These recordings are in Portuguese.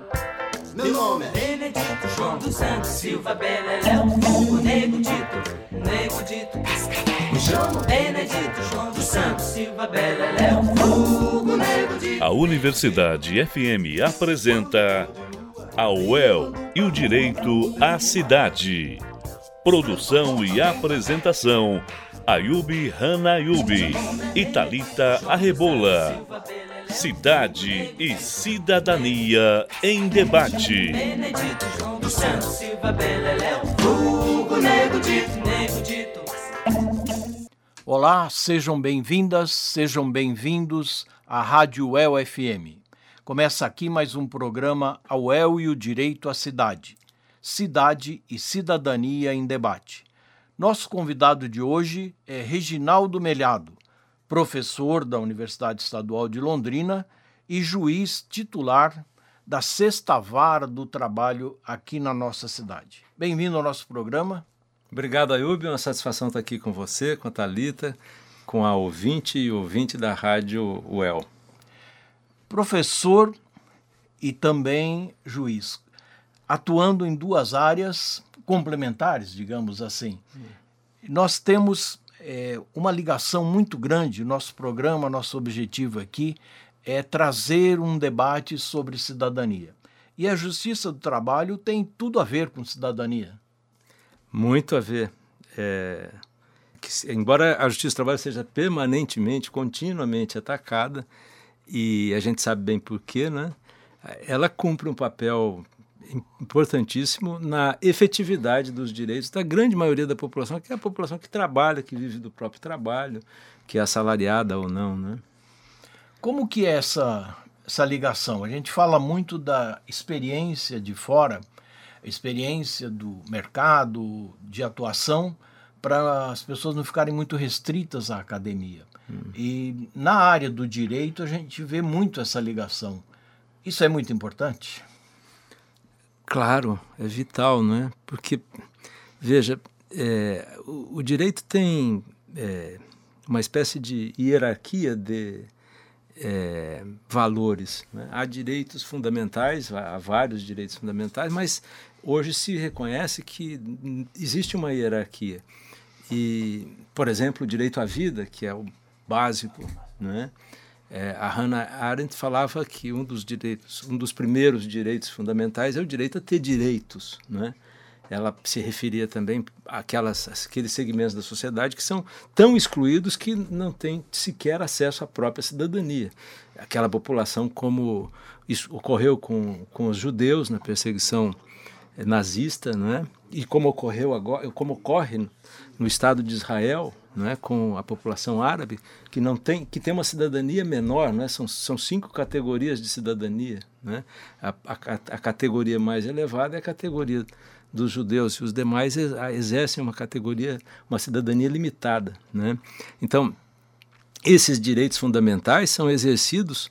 Meu nome é Benedito João dos Santos Silva Beleléu, o Nego Dito. Me chamo Benedito João dos Santos Silva Beleléu, o Nego Dito. A Universidade FM apresenta a UEL e o Direito à Cidade. Produção e apresentação, Ayubi Hanayubi e Thalita Arrebola. Cidade e Cidadania em Debate. Benedito João dos Santos Silva Beleléu, o Nego Dito. Olá, sejam bem-vindas, sejam bem-vindos à Rádio UEL FM. Começa aqui mais um programa, a UEL e o Direito à Cidade. Cidade e Cidadania em Debate. Nosso convidado de hoje é Reginaldo Melhado, professor da Universidade Estadual de Londrina e juiz titular da 6ª Vara do Trabalho aqui na nossa cidade. Bem-vindo ao nosso programa. Obrigado, Ayubi. É uma satisfação estar aqui com você, com a Thalita, com a ouvinte e ouvinte da Rádio UEL. Professor e também juiz, atuando em duas áreas complementares, digamos assim. Nós temos uma ligação muito grande. Nosso programa, nosso objetivo aqui é trazer um debate sobre cidadania. E a Justiça do Trabalho tem tudo a ver com cidadania. Muito a ver. Embora a Justiça do Trabalho seja permanentemente, continuamente atacada, e a gente sabe bem por quê, né? Ela cumpre um papel importantíssimo na efetividade dos direitos da grande maioria da população, que é a população que trabalha, que vive do próprio trabalho, que é assalariada ou não, né? Como que é essa ligação? A gente fala muito da experiência de fora, a experiência do mercado, de atuação, para as pessoas não ficarem muito restritas à academia. E na área do direito a gente vê muito essa ligação. Isso é muito importante? Claro, é vital, não é? Porque, veja, o direito tem uma espécie de hierarquia de valores, né? Há direitos fundamentais, há vários direitos fundamentais, mas hoje se reconhece que existe uma hierarquia. E, por exemplo, o direito à vida, que é o básico, né? A Hannah Arendt falava que um dos primeiros direitos fundamentais é o direito a ter direitos, né? Ela se referia também àqueles segmentos da sociedade que são tão excluídos que não têm sequer acesso à própria cidadania. Aquela população, como isso ocorreu com os judeus na perseguição nazista, né? E como ocorre no Estado de Israel, né, com a população árabe, que tem uma cidadania menor, né? São 5 categorias de cidadania, né? A categoria mais elevada é a categoria dos judeus, e os demais exercem uma cidadania limitada, né? Então, esses direitos fundamentais são exercidos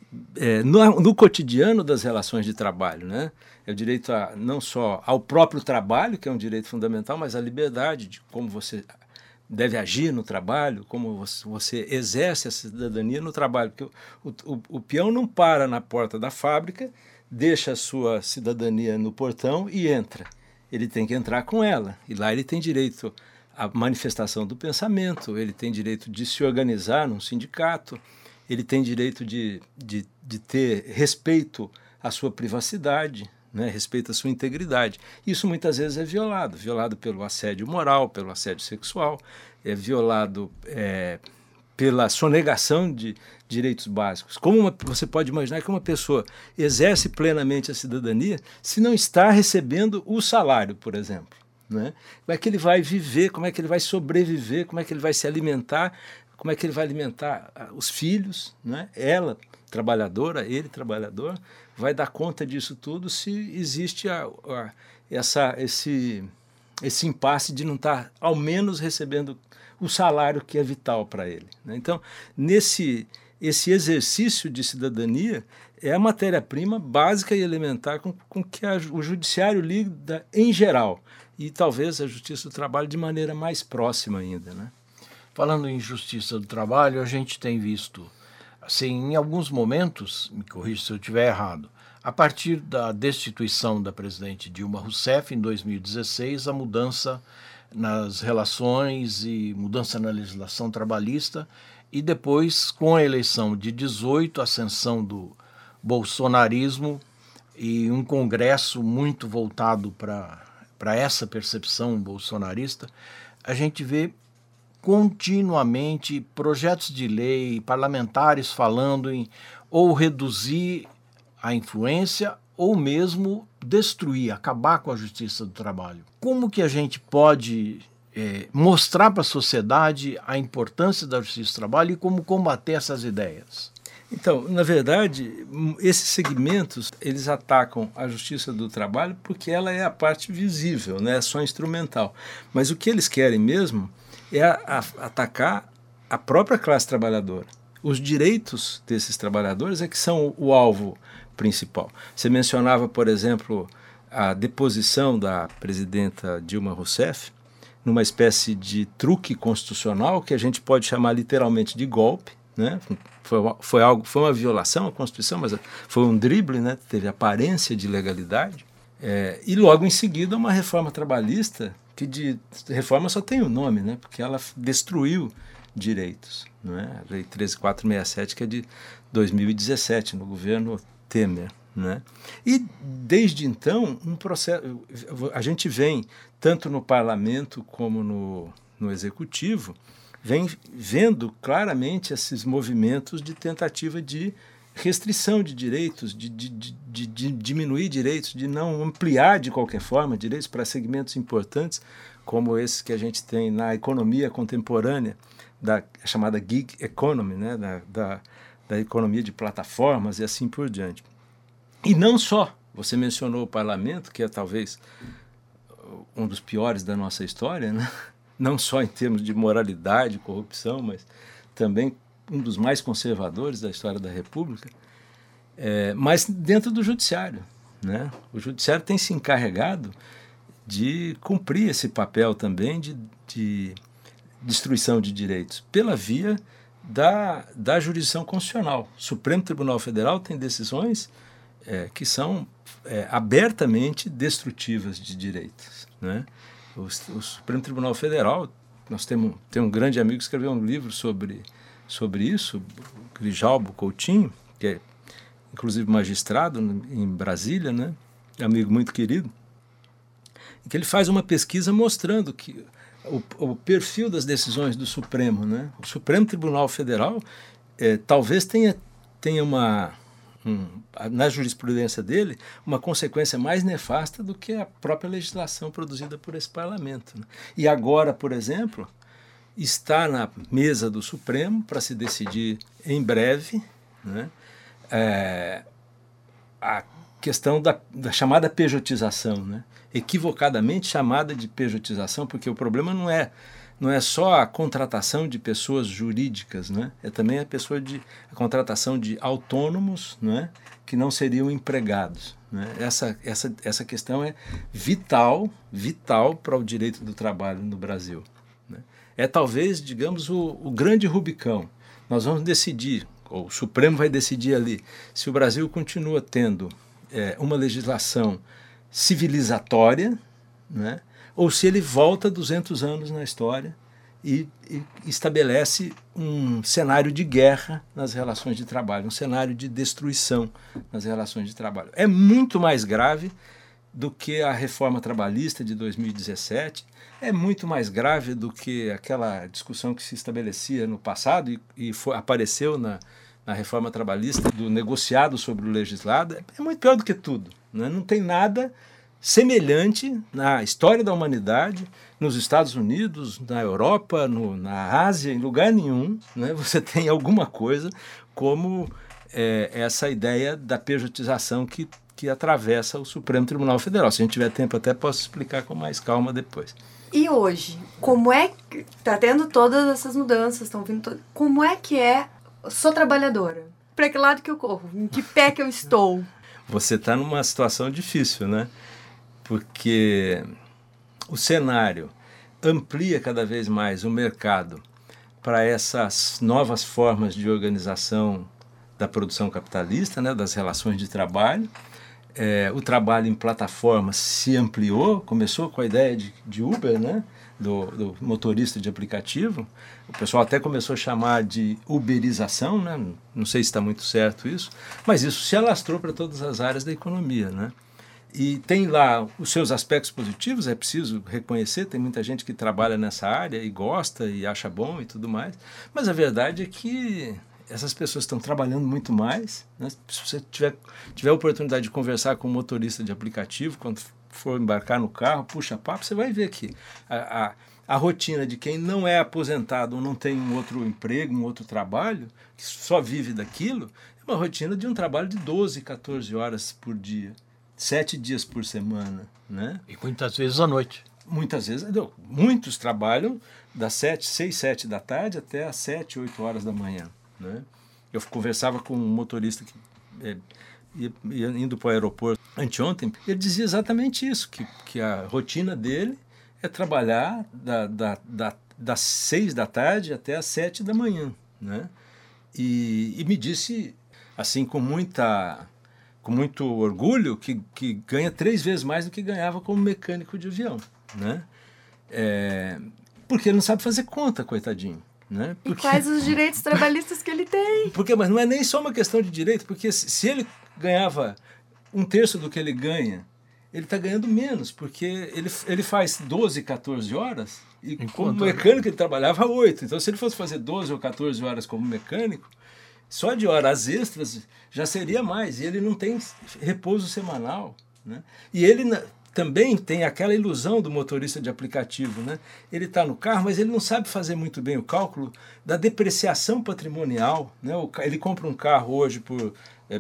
no cotidiano das relações de trabalho, né? É o direito não só ao próprio trabalho, que é um direito fundamental, mas à liberdade de como você deve agir no trabalho, como você exerce a cidadania no trabalho. Porque o peão não para na porta da fábrica, deixa a sua cidadania no portão e entra. Ele tem que entrar com ela. E lá ele tem direito à manifestação do pensamento, ele tem direito de se organizar num sindicato, ele tem direito de ter respeito à sua privacidade, né, respeito à sua integridade. Isso muitas vezes é violado pelo assédio moral, pelo assédio sexual, é violado pela sonegação de direitos básicos. Você pode imaginar que uma pessoa exerce plenamente a cidadania se não está recebendo o salário, por exemplo, né? Como é que ele vai viver, como é que ele vai sobreviver, como é que ele vai se alimentar, como é que ele vai alimentar os filhos, né? Ela, trabalhadora, ele, trabalhador, vai dar conta disso tudo se existe esse impasse de não estar, ao menos, recebendo o salário que é vital para ele, né? Então, esse exercício de cidadania é a matéria-prima básica e elementar com que o judiciário lida em geral, e talvez a Justiça do Trabalho de maneira mais próxima ainda, né? Falando em Justiça do Trabalho, a gente tem visto, assim, em alguns momentos, me corrija se eu estiver errado, A partir da destituição da presidente Dilma Rousseff, em 2016, a mudança nas relações e mudança na legislação trabalhista, e depois, com a eleição de 18, a ascensão do bolsonarismo e um congresso muito voltado para essa percepção bolsonarista, a gente vê continuamente projetos de lei, parlamentares falando em ou reduzir a influência ou mesmo destruir, acabar com a justiça do trabalho. Como que a gente pode mostrar para a sociedade a importância da justiça do trabalho e como combater essas ideias? Então, na verdade, esses segmentos, eles atacam a justiça do trabalho porque ela é a parte visível, né? É só instrumental. Mas o que eles querem mesmo é atacar a própria classe trabalhadora. Os direitos desses trabalhadores é que são o alvo principal. Você mencionava, por exemplo, a deposição da presidenta Dilma Rousseff numa espécie de truque constitucional que a gente pode chamar literalmente de golpe, né? Foi uma violação à Constituição, mas foi um drible, né? Teve aparência de legalidade. E logo em seguida uma reforma trabalhista, que de reforma só tem o nome, né? Porque ela destruiu direitos. Né? A Lei 13.467, que é de 2017, no governo Temer. Né? E desde então, a gente vem, tanto no parlamento como no executivo, vem vendo claramente esses movimentos de tentativa de restrição de direitos, de diminuir direitos, de não ampliar de qualquer forma direitos para segmentos importantes, como esses que a gente tem na economia contemporânea, da chamada gig economy, né? da economia de plataformas e assim por diante. E não só, você mencionou o parlamento, que é talvez um dos piores da nossa história, né? Não só em termos de moralidade, corrupção, mas também um dos mais conservadores da história da República, mas dentro do judiciário. Né? O judiciário tem se encarregado de cumprir esse papel também de destruição de direitos, pela via da jurisdição constitucional. O Supremo Tribunal Federal tem decisões que são abertamente destrutivas de direitos. Né? O Supremo Tribunal Federal, nós temos um grande amigo que escreveu um livro sobre isso, o Grijalbo Coutinho, que é inclusive magistrado em Brasília, né? Amigo muito querido, em que ele faz uma pesquisa mostrando que o perfil das decisões do Supremo, né? O Supremo Tribunal Federal talvez tenha na jurisprudência dele, uma consequência mais nefasta do que a própria legislação produzida por esse parlamento. Né? E agora, por exemplo, está na mesa do Supremo para se decidir em breve, né, a questão da chamada pejotização, né? Equivocadamente chamada de pejotização, porque o problema não é só a contratação de pessoas jurídicas, né? É também a contratação de autônomos, né? Que não seriam empregados. Né? Essa questão é vital para o direito do trabalho no Brasil. Né? É talvez, digamos, o grande Rubicão. Nós vamos decidir, ou o Supremo vai decidir ali, se o Brasil continua tendo uma legislação civilizatória, né? Ou se ele volta 200 anos na história e estabelece um cenário de guerra nas relações de trabalho, um cenário de destruição nas relações de trabalho. É muito mais grave do que a reforma trabalhista de 2017, é muito mais grave do que aquela discussão que se estabelecia no passado e apareceu na reforma trabalhista do negociado sobre o legislado. É muito pior do que tudo. Né? Não tem nada semelhante na história da humanidade, nos Estados Unidos, na Europa, na Ásia, em lugar nenhum, né, você tem alguma coisa como essa ideia da pejotização que atravessa o Supremo Tribunal Federal. Se a gente tiver tempo, até posso explicar com mais calma depois. E hoje, como é que está tendo todas essas mudanças, estão vindo como é que sou trabalhadora? Para que lado que eu corro? Em que pé que eu estou? Você está numa situação difícil, né? Porque o cenário amplia cada vez mais o mercado para essas novas formas de organização da produção capitalista, né, das relações de trabalho, o trabalho em plataforma se ampliou, começou com a ideia de Uber, né? Do motorista de aplicativo. O pessoal até começou a chamar de uberização, né? Não sei se está muito certo isso, mas isso se alastrou para todas as áreas da economia, né? E tem lá os seus aspectos positivos, é preciso reconhecer, tem muita gente que trabalha nessa área e gosta e acha bom e tudo mais, mas a verdade é que essas pessoas estão trabalhando muito mais, né? Se você tiver a oportunidade de conversar com um motorista de aplicativo, quando for embarcar no carro, puxa papo, você vai ver que a rotina de quem não é aposentado ou não tem um outro emprego, um outro trabalho, que só vive daquilo, é uma rotina de um trabalho de 12, 14 horas por dia, 7 dias por semana, né? E muitas vezes à noite. Muitas vezes, muitos trabalham das 6, 7 da tarde até as 7, 8 horas da manhã, né? Eu conversava com um motorista que ia indo para o aeroporto anteontem, ele dizia exatamente isso, que a rotina dele é trabalhar das 6 da tarde até as 7 da manhã, né? E me disse, assim, com muito orgulho, que ganha 3 vezes mais do que ganhava como mecânico de avião, né? Porque ele não sabe fazer conta, coitadinho, né? E quais os direitos trabalhistas que ele tem? Mas não é nem só uma questão de direito, porque se ele ganhava 1/3 do que ele ganha, ele está ganhando menos, porque ele faz 12, 14 horas e como mecânico ele trabalhava 8. Então, se ele fosse fazer 12 ou 14 horas como mecânico, só de horas extras já seria mais. E ele não tem repouso semanal, né? E ele também tem aquela ilusão do motorista de aplicativo, né? Ele está no carro, mas ele não sabe fazer muito bem o cálculo da depreciação patrimonial, né? Ele compra um carro hoje por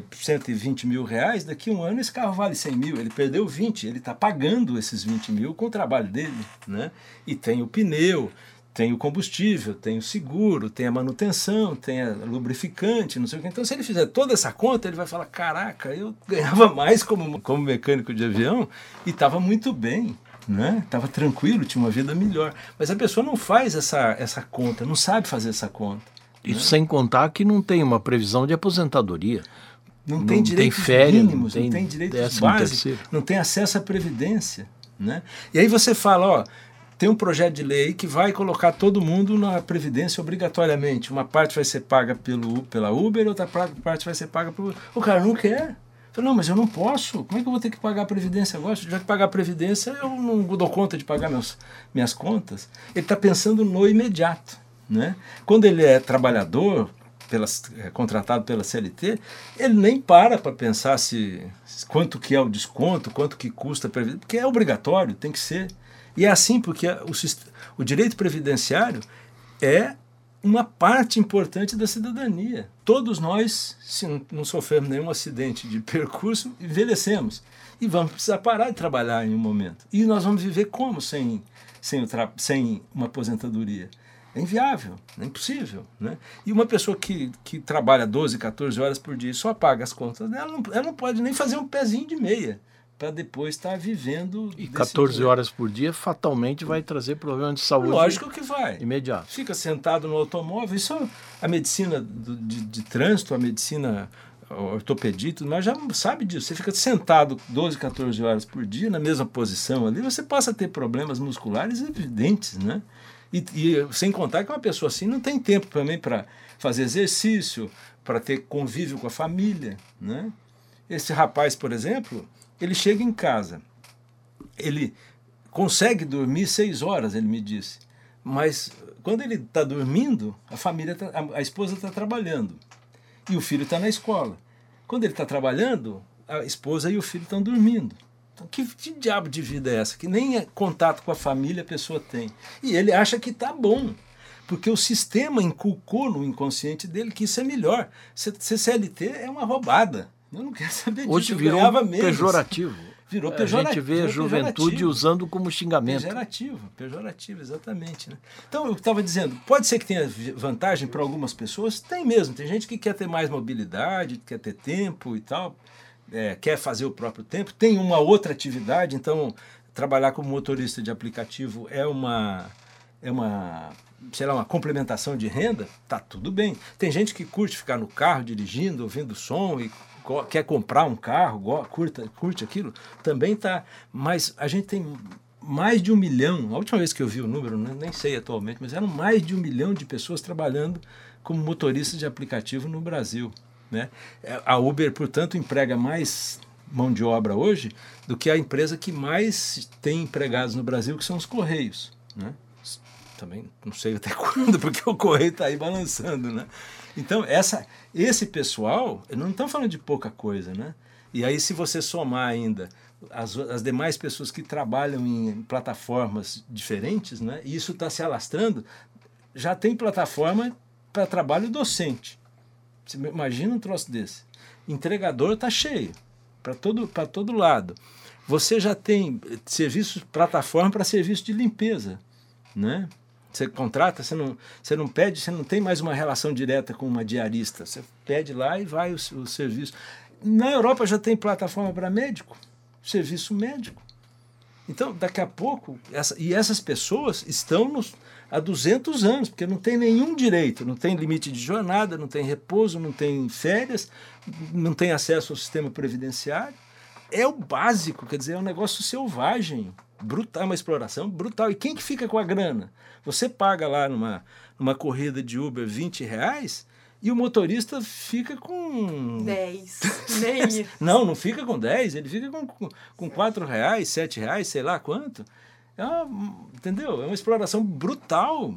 120 mil reais, daqui a um ano esse carro vale 100 mil, ele perdeu 20, ele está pagando esses 20 mil com o trabalho dele, né? E tem o pneu, tem o combustível, tem o seguro, tem a manutenção, tem a lubrificante, não sei o que. Então, se ele fizer toda essa conta, ele vai falar, caraca, eu ganhava mais como mecânico de avião e estava muito bem, né? Estava tranquilo, tinha uma vida melhor. Mas a pessoa não faz essa conta, não sabe fazer essa conta. Isso, né? Sem contar que não tem uma previsão de aposentadoria. Não tem direitos férias, mínimos, não tem direitos básicos, não tem acesso à previdência, né? E aí você fala, tem um projeto de lei que vai colocar todo mundo na previdência obrigatoriamente. Uma parte vai ser paga pela Uber, outra parte vai ser paga pelo... O cara não quer. Fala, não, mas eu não posso. Como é que eu vou ter que pagar a previdência agora? Se eu tiver que pagar a previdência, eu não dou conta de pagar minhas contas. Ele está pensando no imediato, né? Quando ele é trabalhador, contratado pela CLT, ele nem para pensar quanto que é o desconto, quanto que custa a previdência, porque é obrigatório, tem que ser. E é assim porque o direito previdenciário é uma parte importante da cidadania. Todos nós, se não sofremos nenhum acidente de percurso, envelhecemos. E vamos precisar parar de trabalhar em um momento. E nós vamos viver como sem uma aposentadoria? É inviável, é impossível, né? E uma pessoa que trabalha 12, 14 horas por dia e só paga as contas dela, ela não pode nem fazer um pezinho de meia para depois estar vivendo... E 14 horas por dia fatalmente vai trazer problema de saúde. Lógico que vai. Imediato. Fica sentado no automóvel, isso a medicina de trânsito, a medicina ortopedia, mas já sabe disso. Você fica sentado 12, 14 horas por dia na mesma posição ali, você passa a ter problemas musculares evidentes, né? E sem contar que uma pessoa assim não tem tempo também para fazer exercício, para ter convívio com a família, né? Esse rapaz, por exemplo, ele chega em casa, ele consegue dormir 6 horas, ele me disse, mas quando ele está dormindo, a esposa está trabalhando e o filho está na escola. Quando ele está trabalhando, a esposa e o filho estão dormindo. Então, que diabo de vida é essa? Que nem contato com a família a pessoa tem. E ele acha que está bom, porque o sistema inculcou no inconsciente dele que isso é melhor. Ser CLT é uma roubada. Eu não quero saber disso. Hoje virou pejorativo. Virou pejorativo. A gente vê a juventude usando como xingamento. Pejorativo, exatamente, né? Então, eu estava dizendo, pode ser que tenha vantagem para algumas pessoas? Tem mesmo. Tem gente que quer ter mais mobilidade, quer ter tempo e tal, quer fazer o próprio tempo. Tem uma outra atividade, então, trabalhar como motorista de aplicativo é uma complementação de renda, tá tudo bem. Tem gente que curte ficar no carro dirigindo, ouvindo som e quer comprar um carro, curte aquilo, também está. Mas a gente tem mais de 1 milhão, a última vez que eu vi o número, nem sei atualmente, mas eram mais de 1 milhão de pessoas trabalhando como motoristas de aplicativo no Brasil, né? A Uber, portanto, emprega mais mão de obra hoje do que a empresa que mais tem empregados no Brasil, que são os Correios, né? Também não sei até quando, porque o Correio está aí balançando, né? Então, esse pessoal, não estamos falando de pouca coisa, né? E aí, se você somar ainda as demais pessoas que trabalham em plataformas diferentes, né? E isso está se alastrando, já tem plataforma para trabalho docente. Você imagina um troço desse. Entregador está cheio, para todo lado. Você já tem plataforma para serviço de limpeza, né? Você contrata, você não pede, você não tem mais uma relação direta com uma diarista. Você pede lá e vai o serviço. Na Europa já tem plataforma para médico, serviço médico. Então, daqui a pouco, essas pessoas estão há 200 anos, porque não tem nenhum direito, não tem limite de jornada, não tem repouso, não tem férias, não tem acesso ao sistema previdenciário. É o básico, quer dizer, é um negócio selvagem, brutal, uma exploração brutal. E quem que fica com a grana? Você paga lá numa corrida de Uber R$20 e o motorista fica com 10. Nem isso. Não fica com 10, ele fica com R$4, R$7, sei lá quanto. Entendeu? É uma exploração brutal.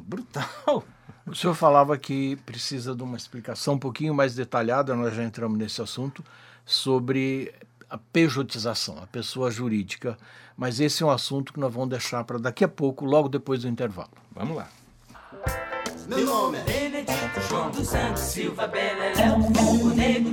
O senhor falava que precisa de uma explicação um pouquinho mais detalhada, nós já entramos nesse assunto, sobre a pejotização, a pessoa jurídica, mas esse é um assunto que nós vamos deixar para daqui a pouco, logo depois do intervalo. Vamos lá. Meu nome é Benedito João dos Santos Silva Beleléu, o Nego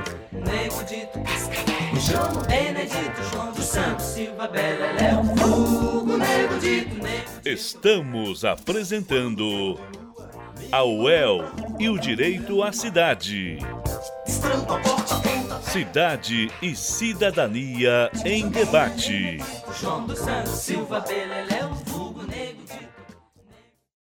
Dito, me chamo Benedito João dos Santos Silva Beleléu, o Nego Dito. Estamos apresentando a UEL e o Direito à Cidade. Cidade e Cidadania em Debate. João dos Santos Silva Beleléu.